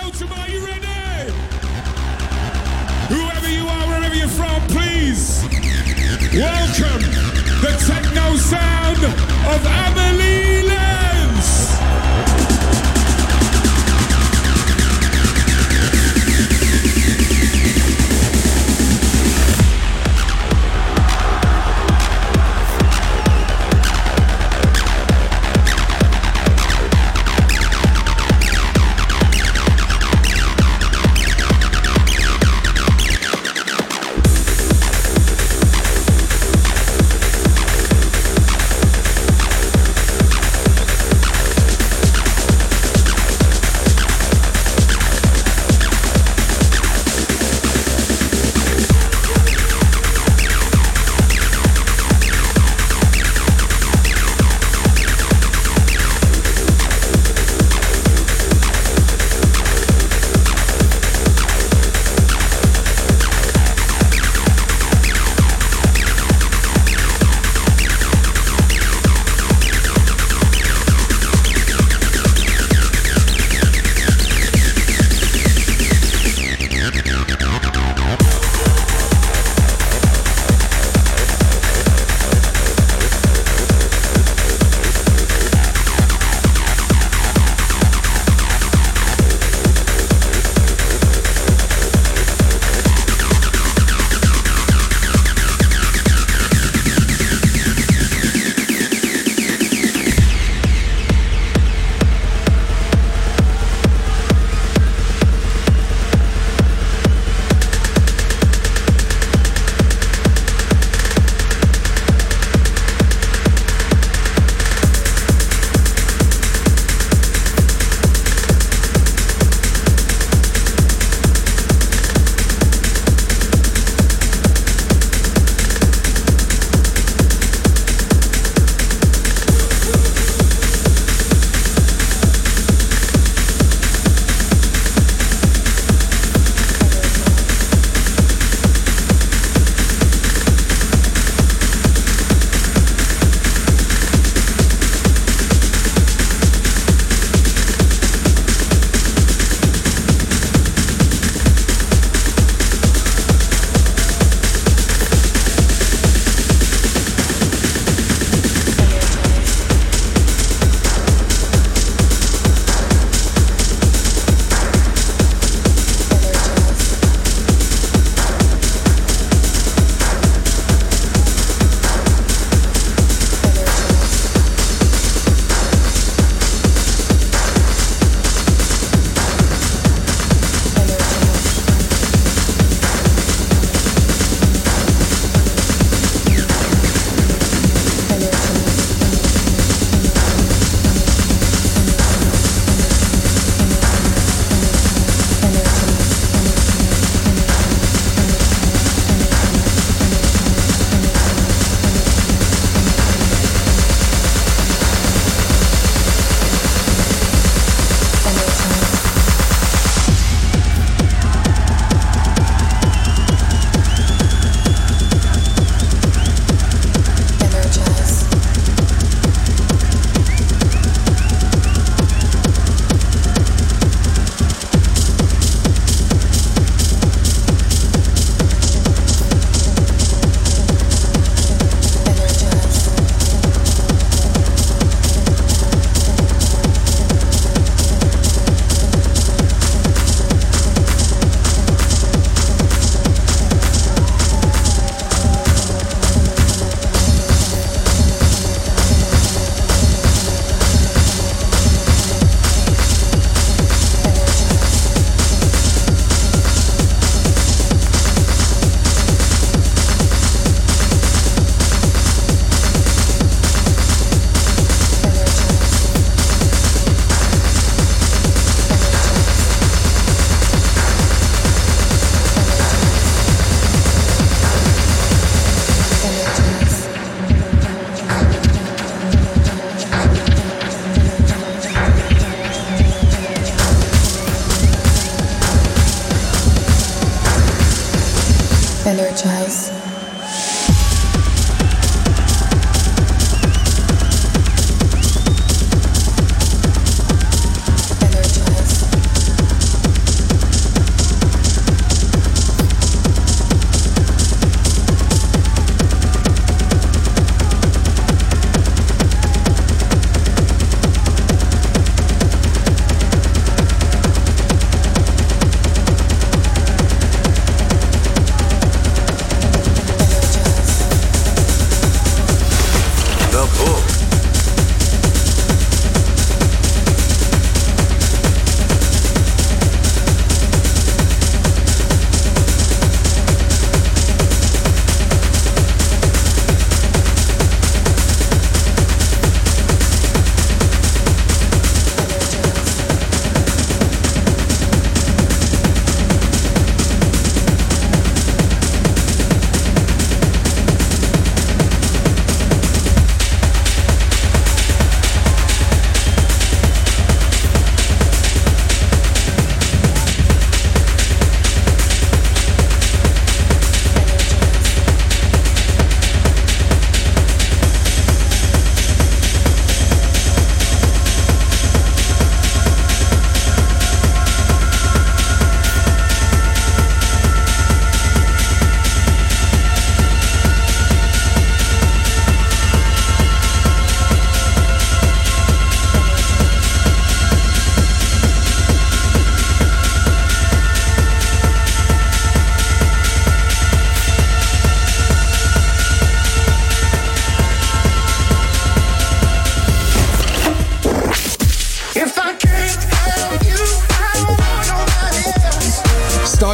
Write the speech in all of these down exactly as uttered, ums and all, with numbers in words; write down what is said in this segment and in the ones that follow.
Belgium, are you ready? Whoever you are, wherever you're from, please welcome the techno sound of Amelie Lens.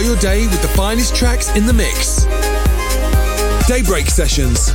your day with the finest tracks in the mix. Daybreak Sessions.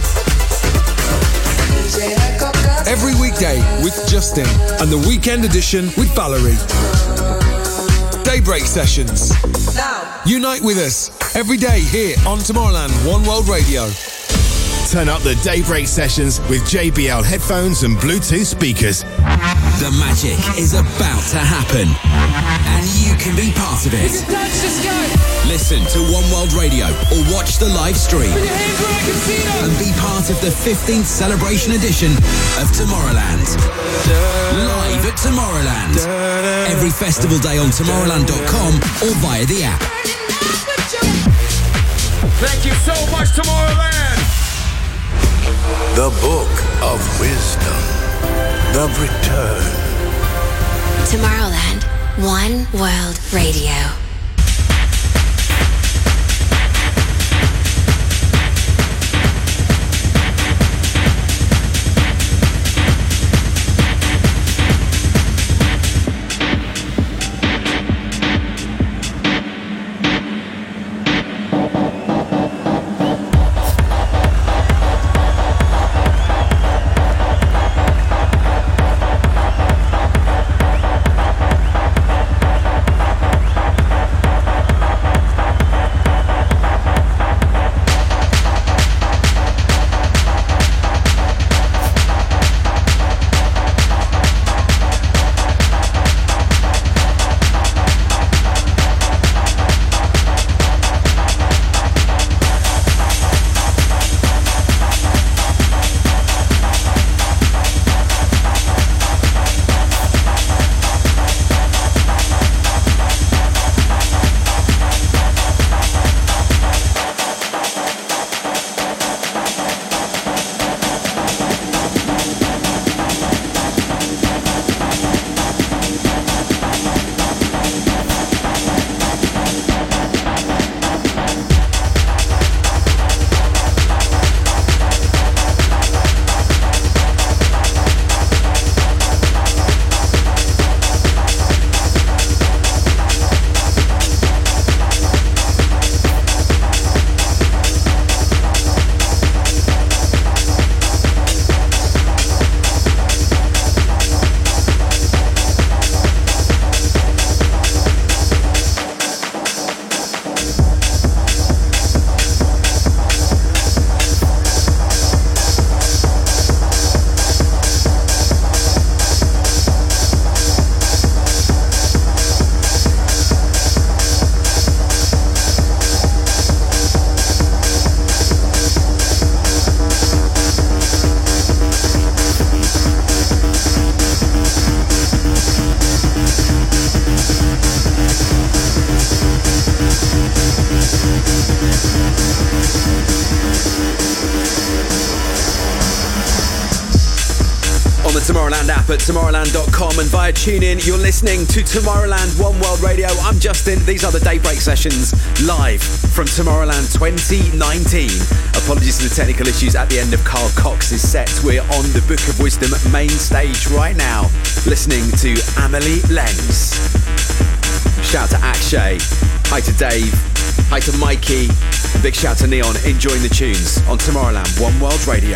Every weekday with Justin and the weekend edition with Valerie. Daybreak Sessions. Now. Unite with us every day here on Tomorrowland One World Radio. Turn up the Daybreak Sessions with J B L headphones and Bluetooth speakers. The magic is about to happen, and you can be part of it. Listen to One World Radio or watch the live stream and be part of the fifteenth celebration edition of Tomorrowland. Live at Tomorrowland. Every festival day on tomorrowland dot com or via the app. Thank you so much, Tomorrowland. The Book of Wisdom. The Return. Tomorrowland, One World Radio. At tomorrowland dot com and via TuneIn, you're listening to Tomorrowland One World Radio. I'm Justin. These are the Daybreak Sessions live from Tomorrowland twenty nineteen. Apologies for the technical issues at the end of Carl Cox's set. We're on the Book of Wisdom main stage right now, listening to Amelie Lenz. Shout to Akshay. Hi to Dave. Hi to Mikey. Big shout to Neon, enjoying the tunes on Tomorrowland One World Radio.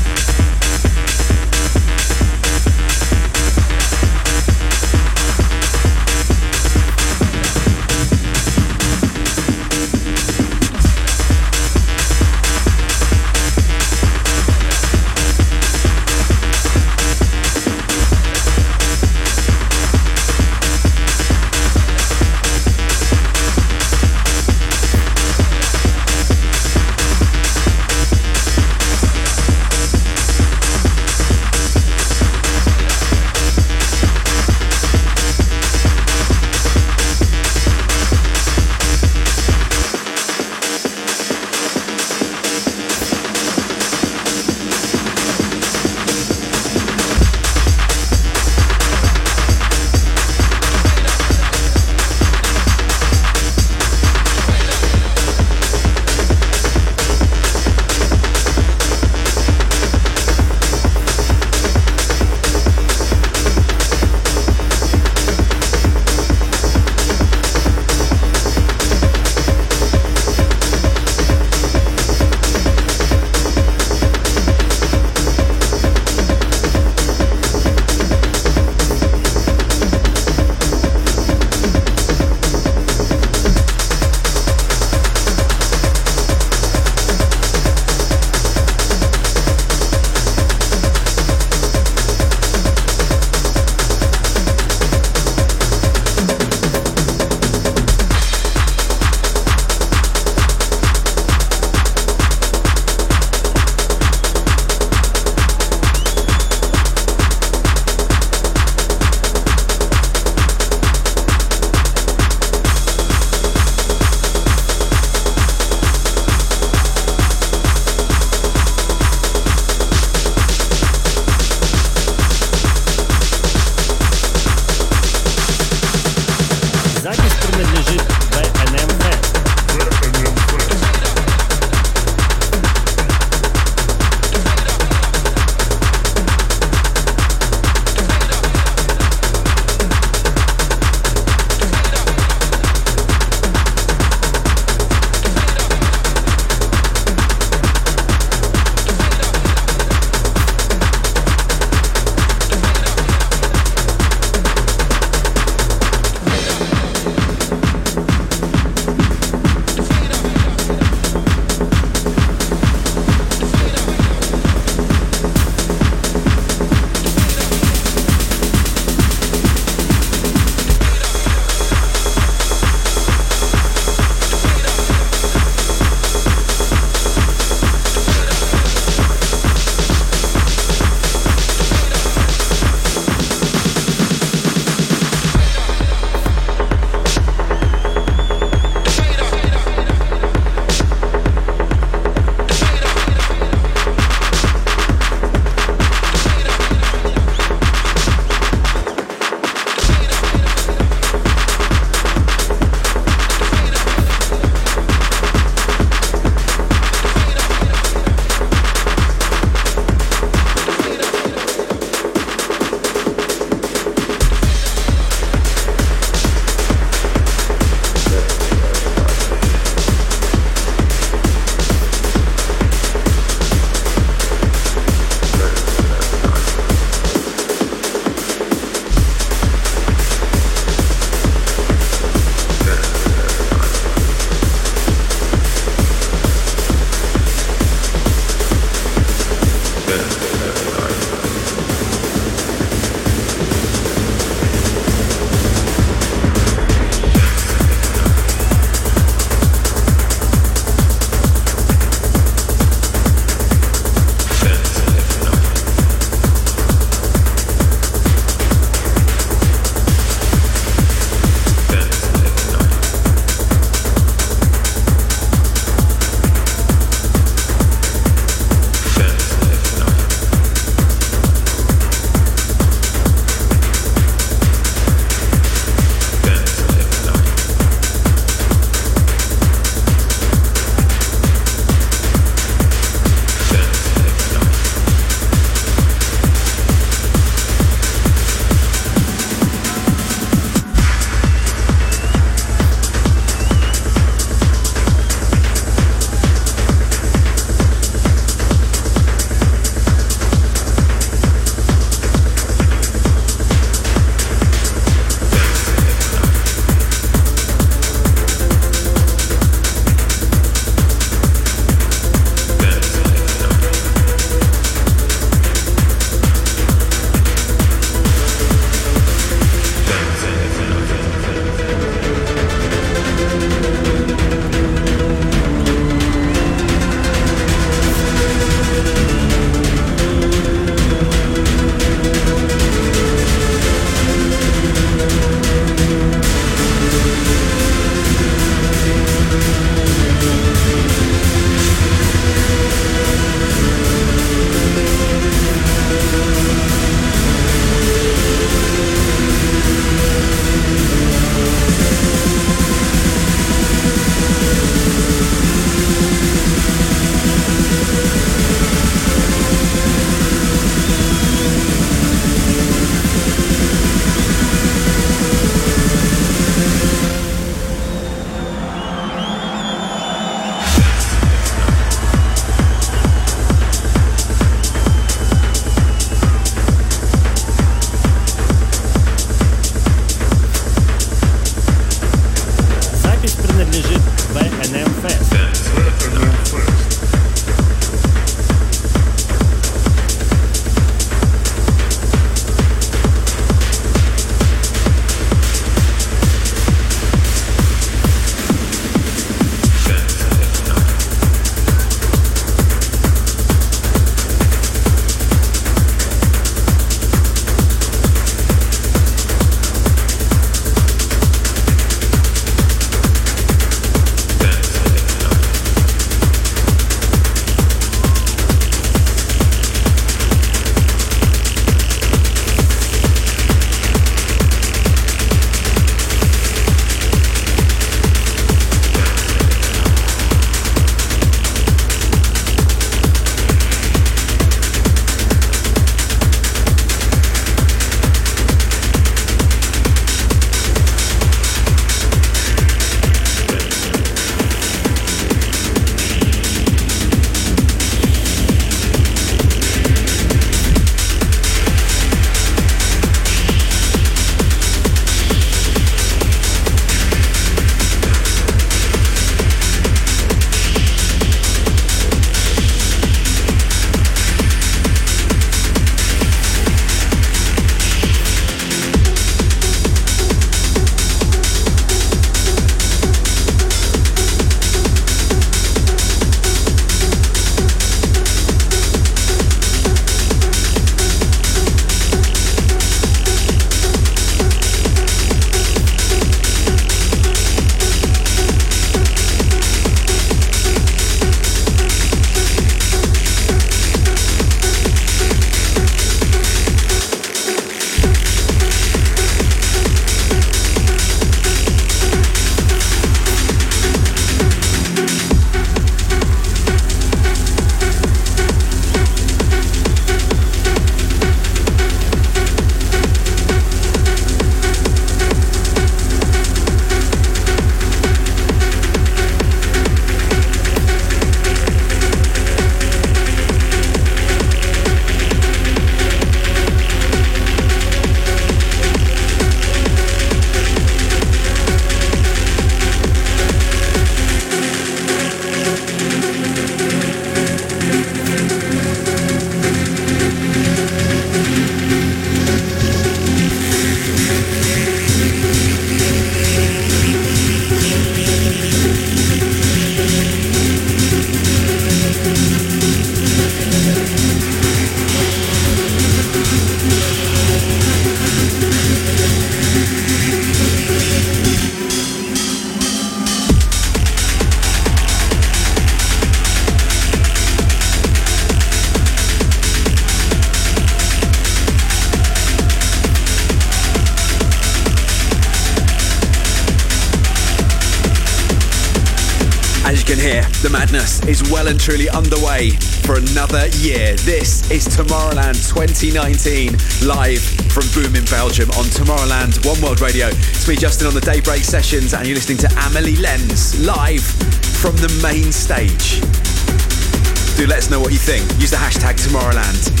in here. The madness is well and truly underway for another year. This is Tomorrowland twenty nineteen, live from Boom in Belgium on Tomorrowland One World Radio. It's me, Justin, on the Daybreak Sessions, and you're listening to Amelie Lenz live from the main stage. Do let us know what you think. Use the hashtag Tomorrowland.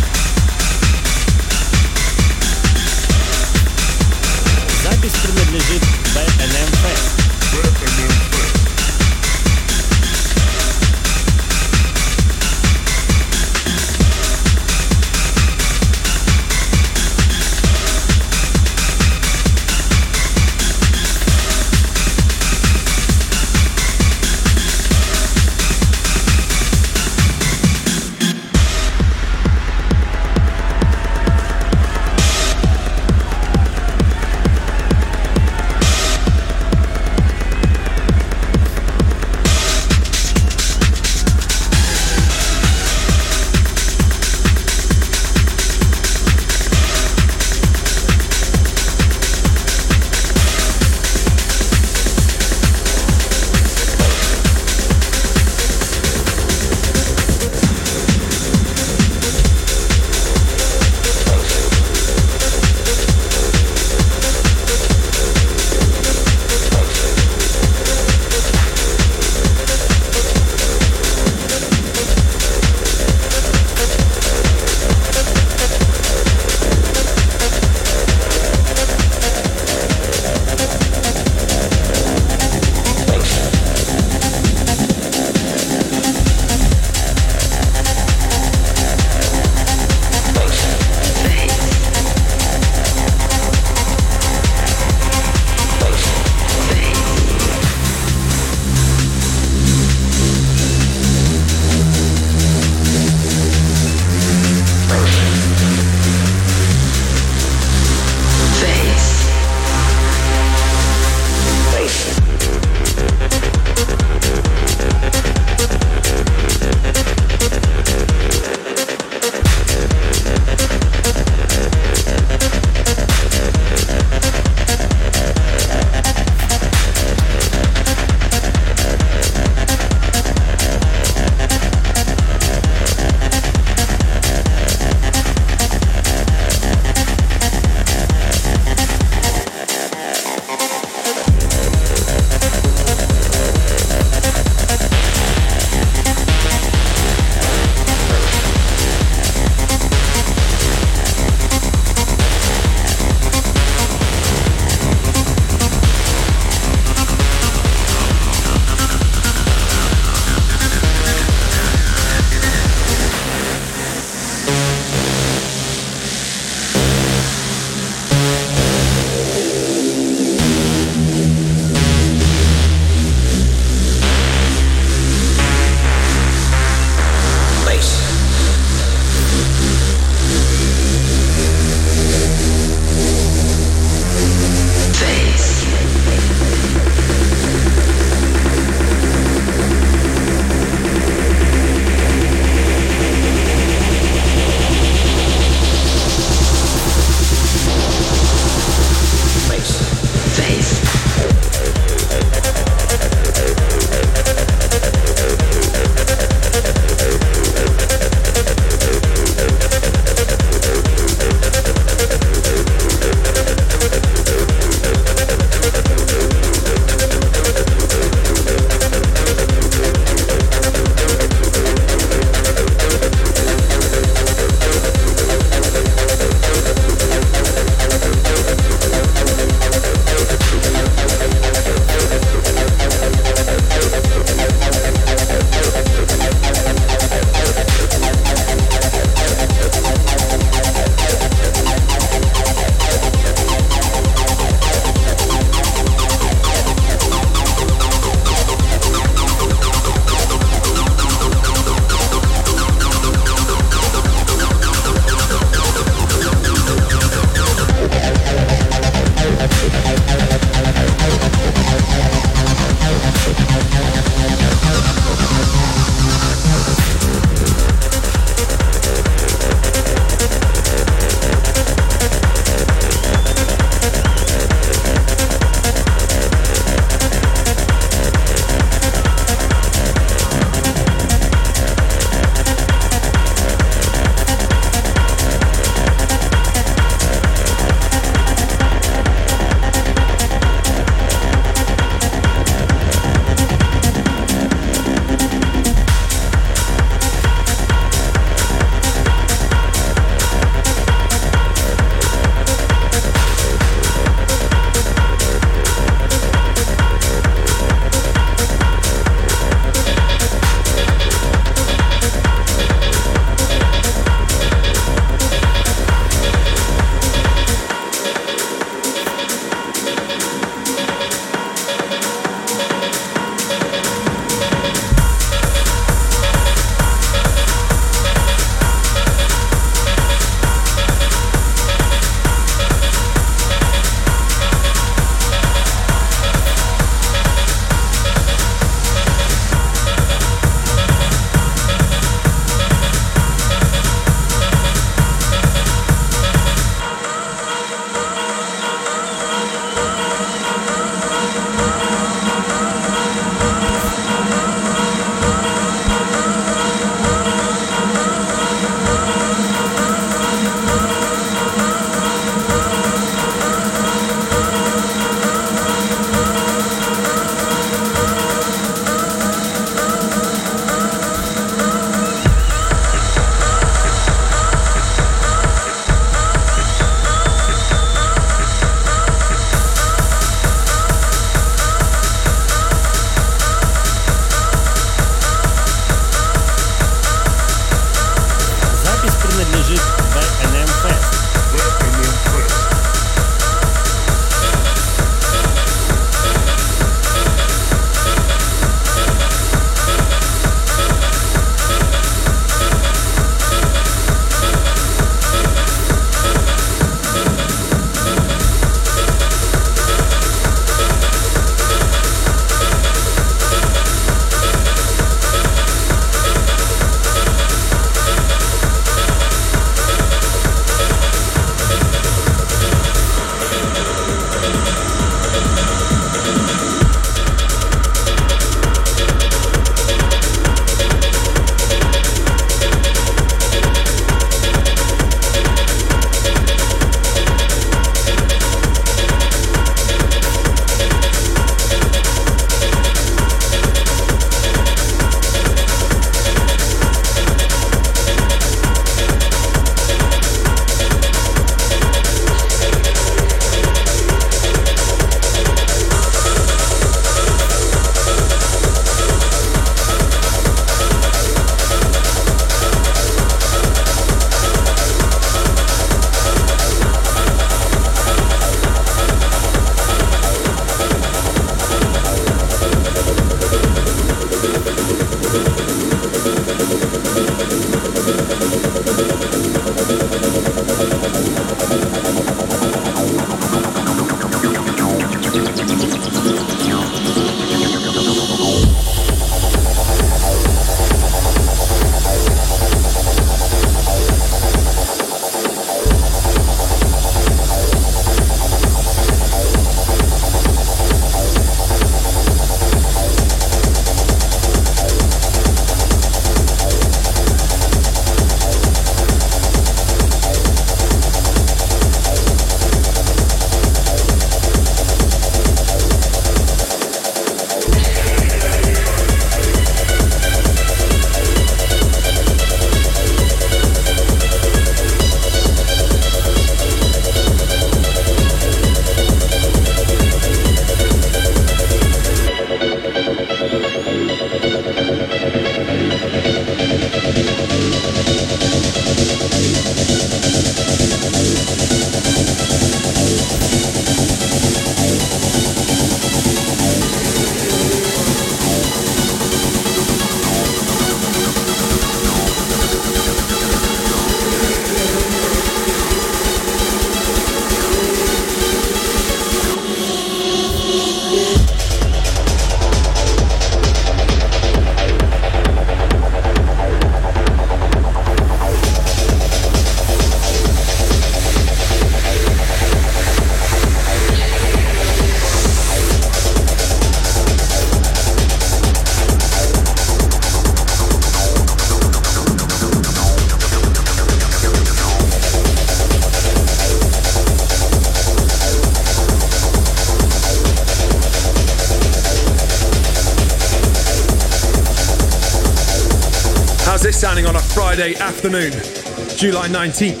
How's this sounding on a Friday afternoon, July nineteenth?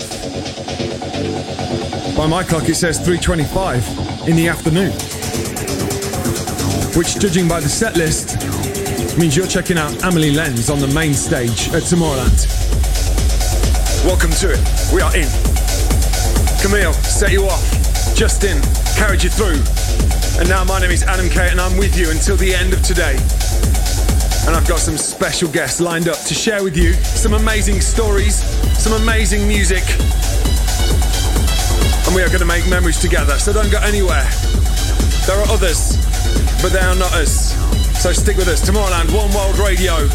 By my clock it says three twenty-five in the afternoon, which, judging by the set list, means you're checking out Amelie Lenz on the main stage at Tomorrowland. Welcome to it. We are in. Camille set you off. Justin carried you through. And now my name is Adam K and I'm with you until the end of today. And I've got some special guests lined up to share with you some amazing stories, some amazing music. And we are going to make memories together, so don't go anywhere. There are others, but they are not us. So stick with us. Tomorrowland, One World Radio.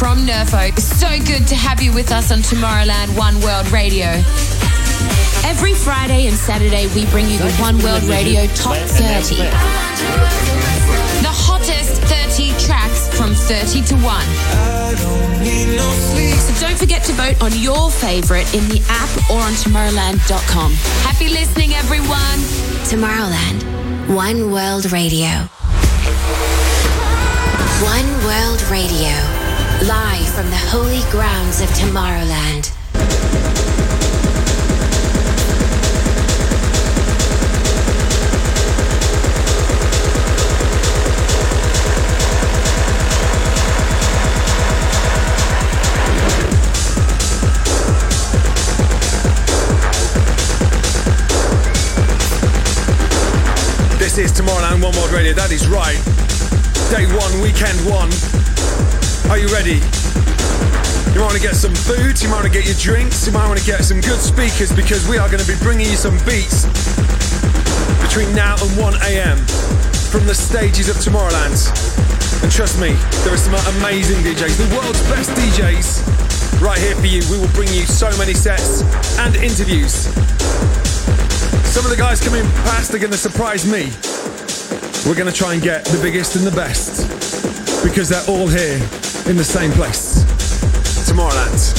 from Nerfo. It's so good to have you with us on Tomorrowland One World Radio. Every Friday and Saturday we bring you the One World Radio Top thirty. The hottest thirty tracks from thirty to one. So don't forget to vote on your favourite in the app or on tomorrowland dot com. Happy listening, everyone. Tomorrowland One World Radio. One World Radio. Live from the holy grounds of Tomorrowland. This is Tomorrowland One World Radio, that is right. Day one, weekend one. Are you ready? You might want to get some food, you might want to get your drinks, you might want to get some good speakers because we are going to be bringing you some beats between now and one a.m. from the stages of Tomorrowland. And trust me, there are some amazing D Js, the world's best D Js right here for you. We will bring you so many sets and interviews. Some of the guys coming past are going to surprise me. We're going to try and get the biggest and the best because they're all here in the same place. Tomorrowland.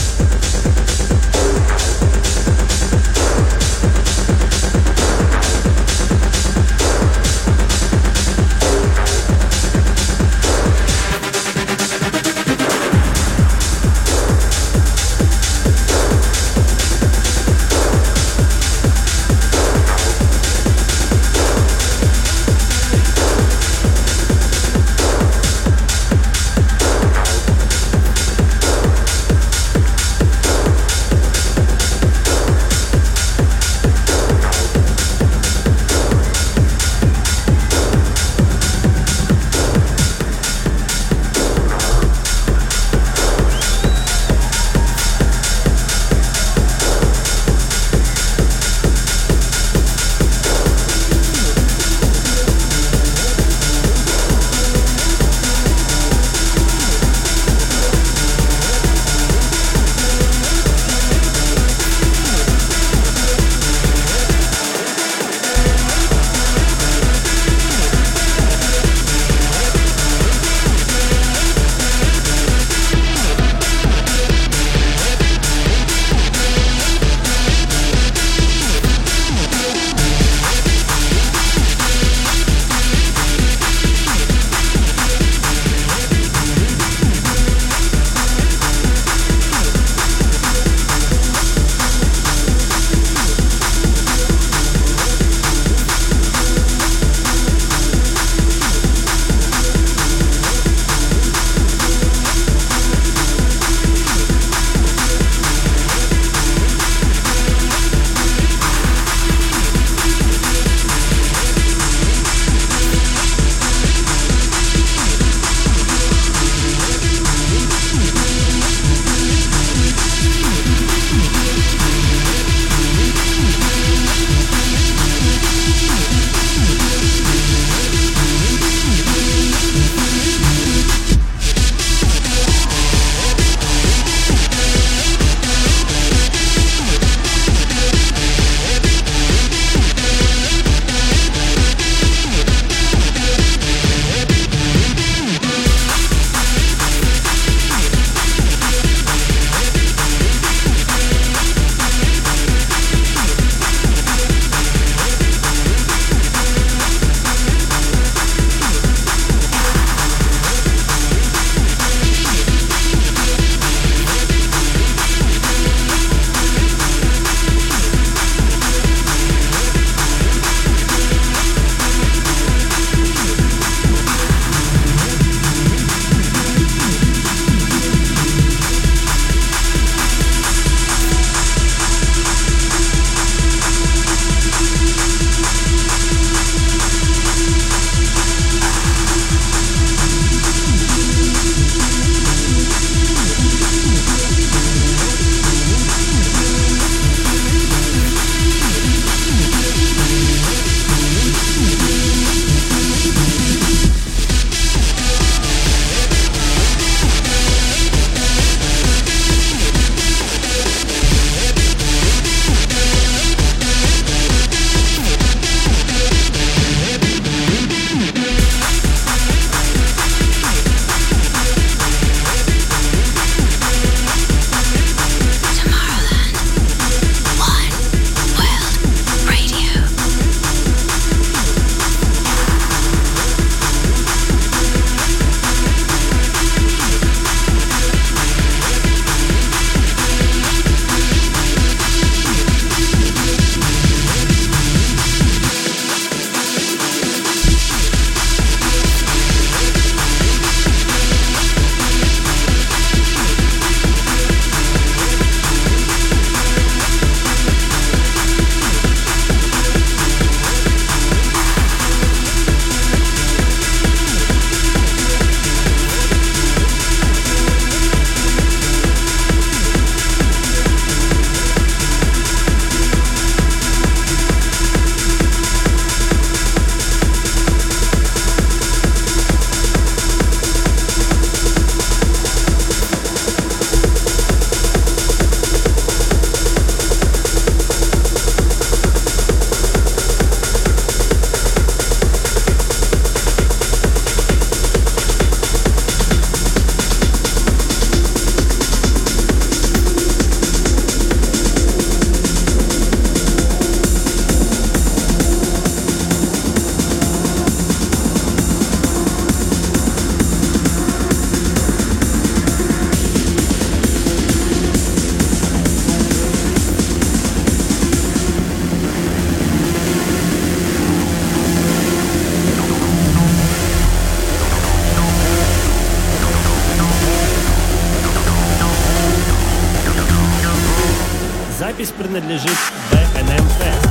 Запись принадлежит бэ эн эм Fest.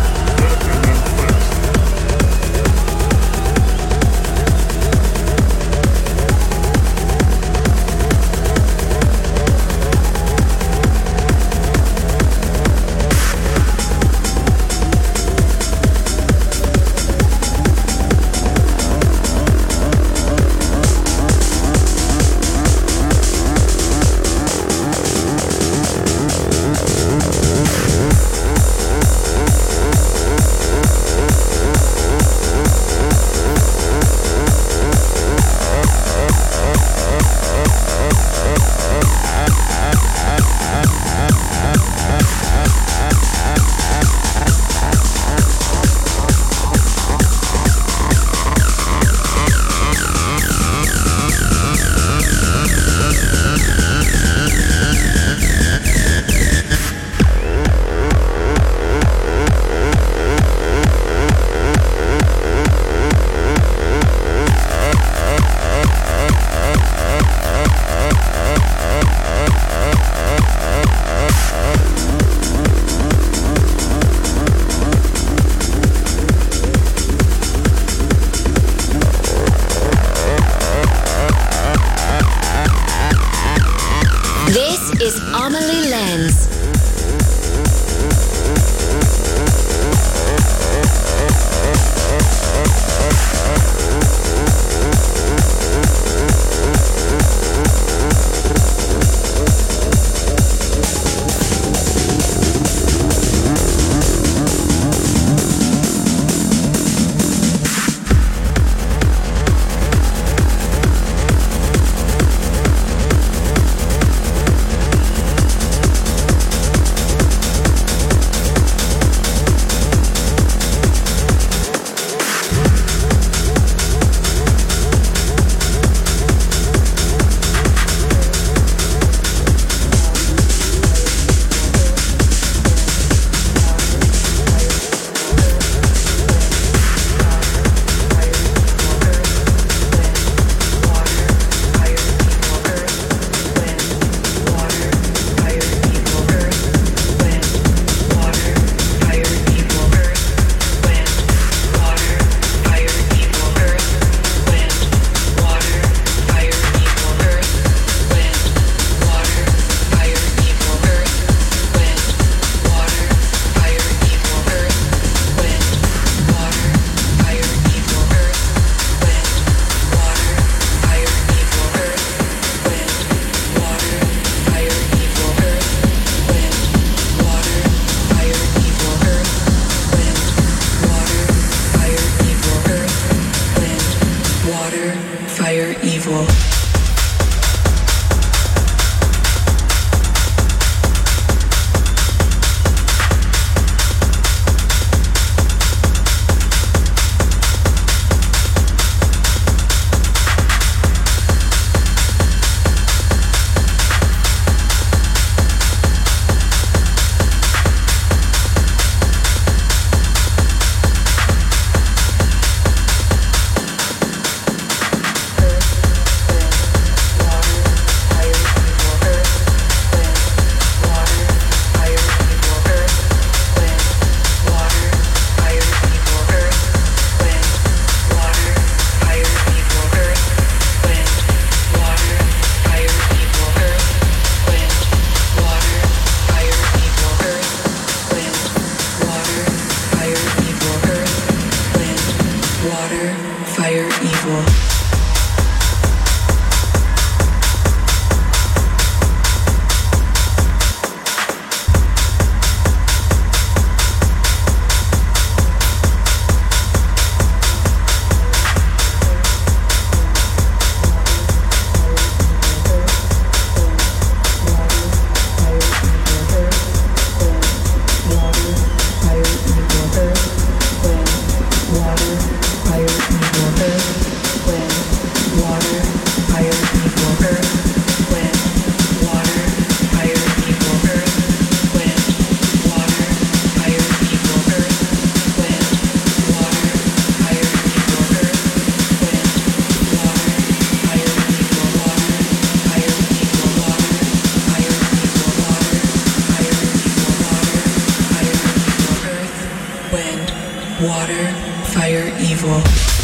water, fire, evil.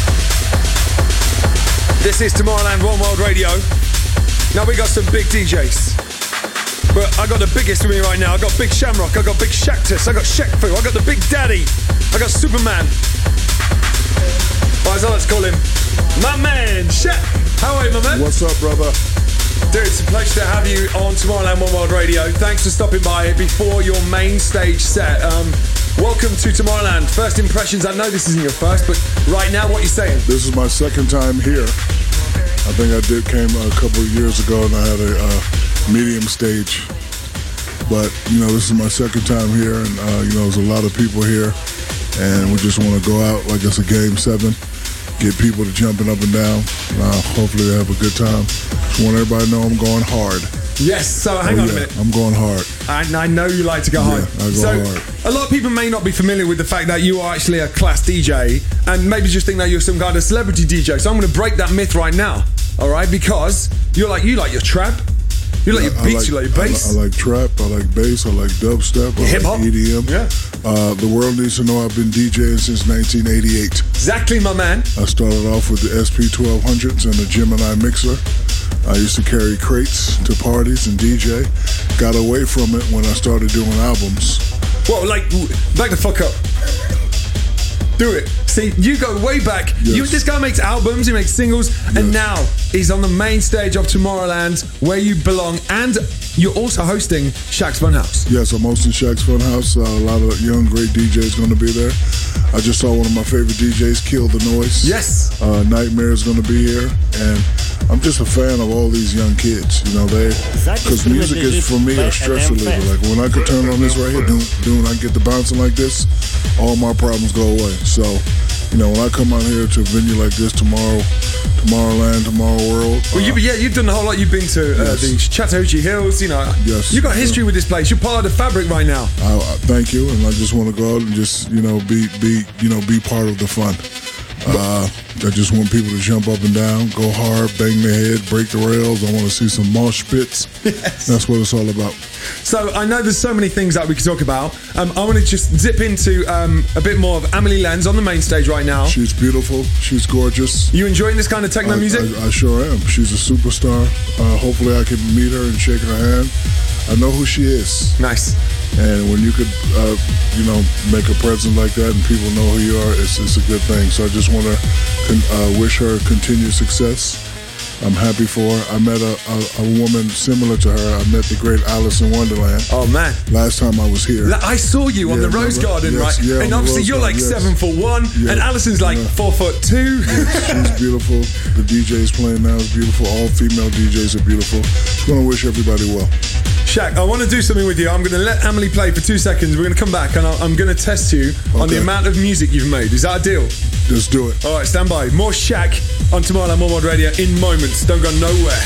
This is Tomorrowland One World Radio. Now we got some big D Js. But I got the biggest with me right now. I got Big Shamrock, I got Big Shaktus, I got Shekfu, I got the Big Daddy, I got Superman. Or as I like to call him, my man, Shaq. How are you, my man? What's up, brother? Dude, it's a pleasure to have you on Tomorrowland One World Radio. Thanks for stopping by before your main stage set. Um, welcome to Tomorrowland. First impressions, I know this isn't your first, but right now, what are you saying? This is my second time here. I think I did came a couple of years ago and I had a uh, medium stage. But, you know, this is my second time here and, uh, you know, there's a lot of people here and we just want to go out like it's a game seven, get people to jumping up and down. Uh, hopefully they have a good time. Just want everybody to know I'm going hard. Yes, so hang oh, on yeah, a minute. I'm going hard. And I know you like to go hard. Yeah, I go so, hard. A lot of people may not be familiar with the fact that you are actually a class D J and maybe just think that you're some kind of celebrity D J. So I'm going to break that myth right now, all right? Because you're like, you like your trap, you like yeah, your beats, like, you like your bass. I, I like trap, I like bass, I like dubstep, I Hip-hop. like E D M. Yeah. Uh, the world needs to know I've been DJing since nineteen eighty-eight. Exactly, my man. I started off with the S P twelve hundreds and the Gemini mixer. I used to carry crates to parties and D J. Got away from it when I started doing albums. Well, like, back the fuck up. Do it. See, you go way back. Yes. You, this guy makes albums, he makes singles, yes. and now he's on the main stage of Tomorrowland, where you belong, and you're also hosting Shaq's Funhouse. Yes, I'm hosting Shaq's Funhouse. Uh, a lot of young, great D Js going to be there. I just saw one of my favorite D Js, Kill the Noise. Yes. Uh, Nightmare is going to be here, and I'm just a fan of all these young kids. You know, they because music is for me a stress reliever. Like when I could turn on this right here, doing, doing I get the bouncing like this, all my problems go away. So, you know, when I come out here to a venue like this tomorrow, Tomorrowland, Tomorrow World. Well, you, uh, yeah, you've done the whole lot. You've been to uh, yes. the Chattahoochee Hills. You know, yes, you've got history yeah. with this place. You're part of the fabric right now. I, I thank you, and I just want to go out and just you know be be you know be part of the fun. Uh, I just want people to jump up and down, go hard, bang their head, break the rails. I want to see some mosh pits. Yes. That's what it's all about. So I know there's so many things that we could talk about. Um, I want to just zip into um, a bit more of Amelie Lenz on the main stage right now. She's beautiful. She's gorgeous. You enjoying this kind of techno I, music? I, I sure am. She's a superstar. Uh, hopefully I can meet her and shake her hand. I know who she is. Nice. And when you could, uh, you know, make a presence like that and people know who you are, it's, it's a good thing. So I just want to con- uh, wish her continued success. I'm happy for her. I met a, a, a woman similar to her. I met the great Alice in Wonderland. Oh, man. Last time I was here. I saw you yeah, on the Rose remember? Garden, yes, right? Yeah, and obviously you're Garden, like yes. seven foot one, yeah. and Alison's like yeah. four foot two. Yes, she's beautiful. The D J's playing now is beautiful. All female D Js are beautiful. Just want to wish everybody well. Shaq, I want to do something with you. I'm going to let Amelie play for two seconds. We're going to come back and I'm going to test you okay. on the amount of music you've made. Is that a deal? Let's do it. All right, stand by. More Shaq on Tomorrowland One World Radio in moments. Don't go nowhere.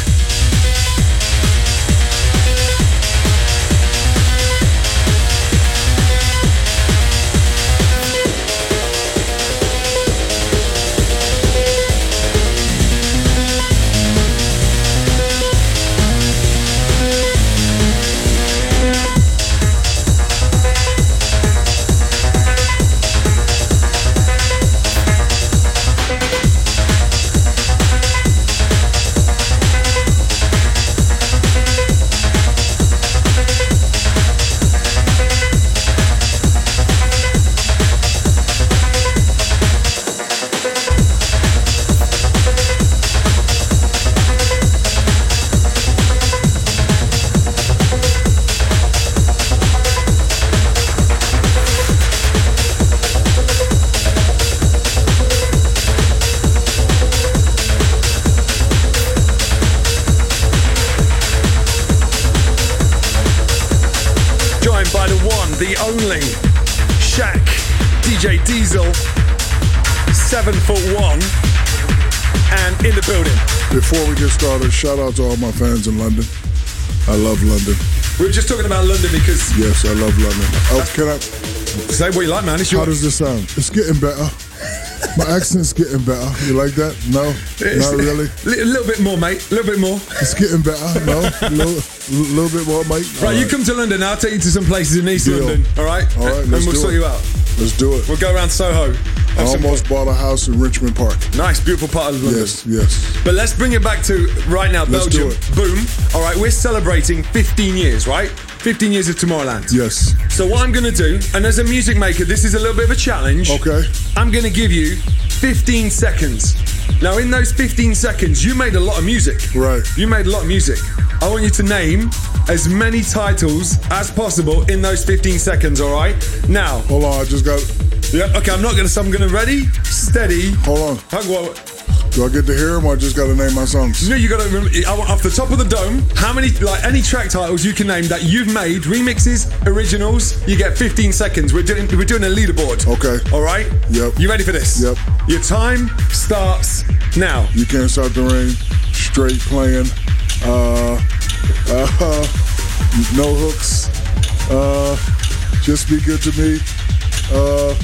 The only Shaq, D J Diesel, seven foot one, and in the building. Before we get started, shout out to all my fans in London. I love London. We were just talking about London because... Yes, I love London. Oh, can I... Say what you like, man. It's your... How does this sound? It's getting better. My accent's getting better. You like that? No? It's, Not really? A little bit more, mate. A little bit more. It's getting better. No? A little, little bit more, mate. Right, right, you come to London, I'll take you to some places in East Deal. London. All right? All right, and let's we'll do sort it. you out. Let's do it. We'll go around Soho. I almost bought a house in Richmond Park. Nice, beautiful part of London. Yes, yes. But let's bring it back to right now, Let's Belgium. do it. Boom. All right, we're celebrating fifteen years, right? fifteen years of Tomorrowland. Yes. So what I'm going to do, and as a music maker, this is a little bit of a challenge. Okay. I'm going to give you fifteen seconds. Now, in those fifteen seconds, you made a lot of music. Right. You made a lot of music. I want you to name as many titles as possible in those fifteen seconds, all right? Now. Hold on, I just got... Yep, okay, I'm not going to... So I'm going to ready, steady... Hold on. Hang on. Do I get to hear them or I just got to name my songs? No, you got to remember, I want off the top of the dome, how many, like any track titles you can name that you've made, remixes, originals, you get fifteen seconds. We're doing we're doing a leaderboard. Okay. All right? Yep. You ready for this? Yep. Your time starts now. You Can't Stop the Rain, Straight Playing, uh, uh, No Hooks, uh, Just Be Good to Me, uh,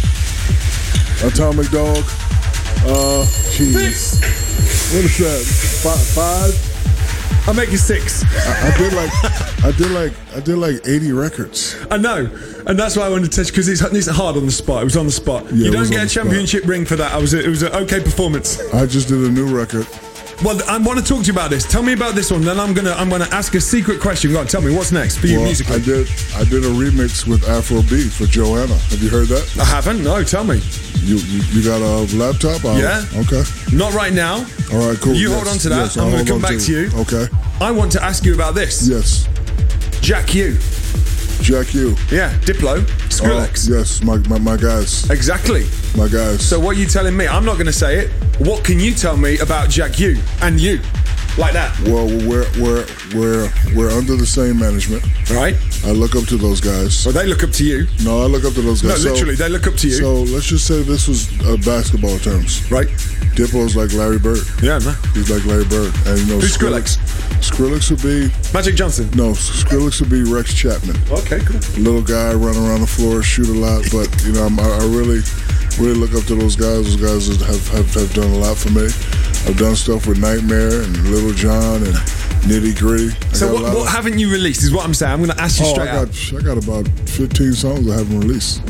Atomic Dog, uh, jeez. What is that? Five? Five? I'll make you six. I, I did like, I did like, I did like eighty records. I know, and that's why I wanted to touch because it's, it's hard on the spot. It was on the spot. Yeah, you it don't was get on a the spot. championship ring for that. I was a, it was an okay performance. I just did a new record. Well, I want to talk to you about this. Tell me about this one. Then I'm gonna I'm gonna ask a secret question. Go on, tell me what's next for you Well, musically. I did, I did a remix with Afrobeat for Joanna. Have you heard that? I haven't. No, tell me. You you, you got a laptop? I'll, Yeah. Okay. Not right now. All right, cool. You Yes, hold on to that. yes, I'll I'm going hold to come on back to you. Okay. I want to ask you about this. Yes. Jack U. Jack U. Yeah. Diplo. Skrillex. Oh, yes, my, my my guys. Exactly. My guys. So what are you telling me? I'm not going to say it. What can you tell me about Jack U and you? Like that. Well, we're we're we're we're under the same management. Right. I look up to those guys. Well, they look up to you. No, I look up to those guys. No, literally, they look up to you. So let's just say this was uh, basketball terms. Right. Diplo's like Larry Bird. Yeah, man. He's like Larry Bird. And you know, Who's Skrillex? Skrillex would be Magic Johnson. No, Skrillex would be Rex Chapman. Okay, cool. Little guy, run around the floor, shoot a lot, but you know, I'm, I, I really, really look up to those guys. Those guys have, have have done a lot for me. I've done stuff with Nightmare and Little John and Nitty Gritty. So what, what of, haven't you released? Is what I'm saying. I'm going to ask you oh, straight I got, out. I got about fifteen songs I haven't released.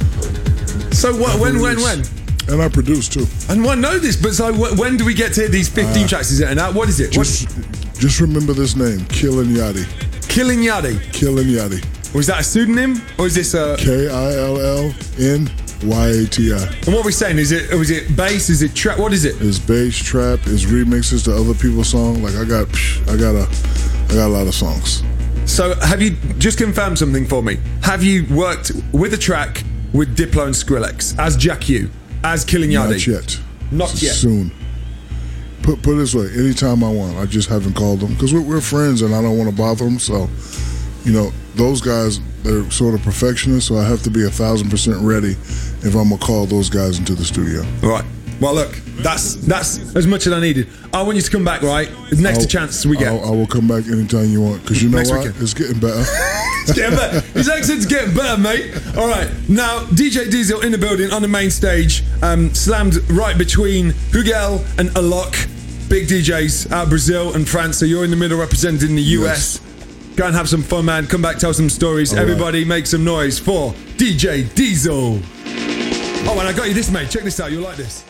So what? When? When? When? And I produced too. And I know this, but so wh- when do we get to hear these fifteen uh, tracks? Is it and what is it? Just, what? just remember this name, Killin' Yachty. Killin' Yachty. Killin' Yachty. Was that a pseudonym or is this a K I L L N Y A T I? And what are we saying? Is it? Was it bass? Is it trap? What is it? It's bass, trap. It's remixes to other people's songs. Like I got, I got a, I got a lot of songs. So have you just confirmed something for me? Have you worked with a track with Diplo and Skrillex as Jack U, as Killin' Yachty? Not yet. Not yet. Soon. Put put it this way, anytime I want. I just haven't called them because we're, we're friends and I don't want to bother them. So, you know, those guys, they're sort of perfectionists, so I have to be a thousand percent ready if I'm gonna call those guys into the studio. Right. Well, look, that's that's as much as I needed. I want you to come back, right? Next I'll, to chance we get. I'll, I will come back anytime you want because you know Next what? weekend. It's getting better. It's getting better. His accent's getting better, mate. All right. Now, D J Diesel in the building on the main stage, um, slammed right between Hugel and Alok. Big D Js out of Brazil and France. So you're in the middle representing the U S. Yes. Go and have some fun, man. Come back, tell some stories. All Everybody right. Make some noise for D J Diesel. Oh, and I got you this, mate. Check this out. You'll like this.